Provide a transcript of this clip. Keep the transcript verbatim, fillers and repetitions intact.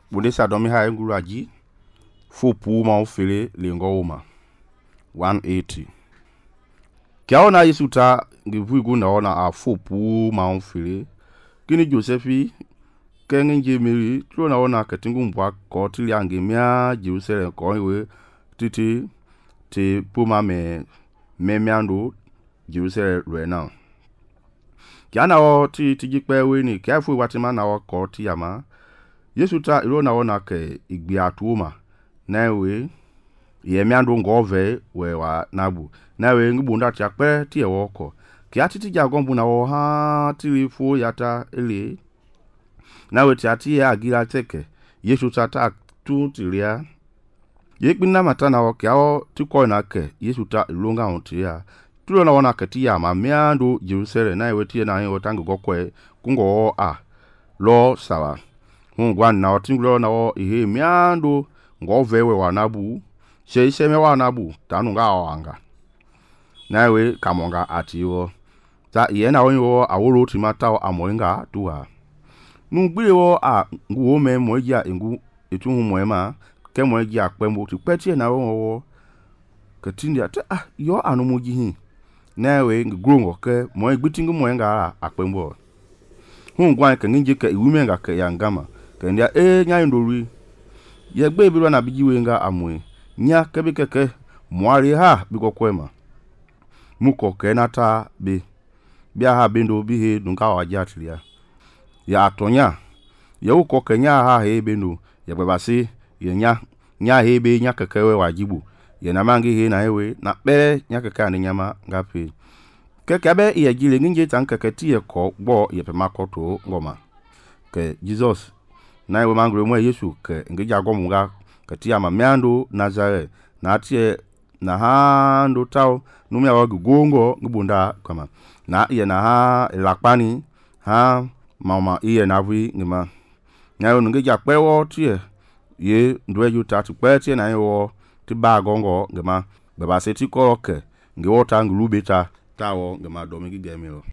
Bude sa domi ha nguru aji. Fo pu ma ofele lengo uma. one eighty. Kia ona Yesu ta ngivu igu na ona a fo pu ma ofele. Kini Josephi kengi nje Mary tro na ona ketingu mbwa ko tili ange mia Jerusalem ko iwe titi te puma me me miando Jerusalem rena. Kia na o ti tijikpe we ni kia fu watima na o ko ti ama. Yesu ta iro na ona ke igbi atuma na we ye miando ngove we wa nabu na we ngbu nda ti akpe ti e wo ko kia titi jagon bu na o ha ti fu yata ele na we ti ati ya agira teke Yesu ta ta tu tilia ye kpina mata na o kia o ti ko na ke Yesu ta ilonga on ti ya tulo na ona ke ti ya ma miando Jerusalem na we ti na o tango gokwe kungo a lo sawa ngwa na otinglo na o ihe miando ngove we wa nabu she ise me wa nabu tanu nga anga na we kamonga atiwo ta ye na onyo aworo timata amoinga tuwa nu gbire wo a nguwo me moja engu etuhu moema ke moja apembo ti peti na wo ketindi ata ah yo anomuji hin na we ngrongo ke mo egbitingu moenga apembo hu ngwa ke nginje ke iwumenga ke yangama kendia e nya ndori ye gbe bi na bijiwe nga amwe nya kebe keke mwari ha biko kwema muko kenata be bia ha bendo bi he dunka wajatlia ya atonya ye uko kenya ha he bendo ye babase ye nya nya he be nya kekewe wajibu ye na mangi he na ewe na pe nya keke ni nyama ngape keke be ye gile nginje tankeke ti ye ko gbo ye pe makoto ngoma ke Jesus na iwe mangre mwe Yesu ke ngija gomunga kati ya mamiando Nazare na atie na hando tao numia wa gugongo ngibunda kama na iye na ha lakpani ha mama iye na wi ngima na iwe ngija pewo tie ye ndwe ju tatu pe tie na iwo ti ba gongo ngima baba se ti koroke ngiwota ngulubeta tawo ngima domi gigemi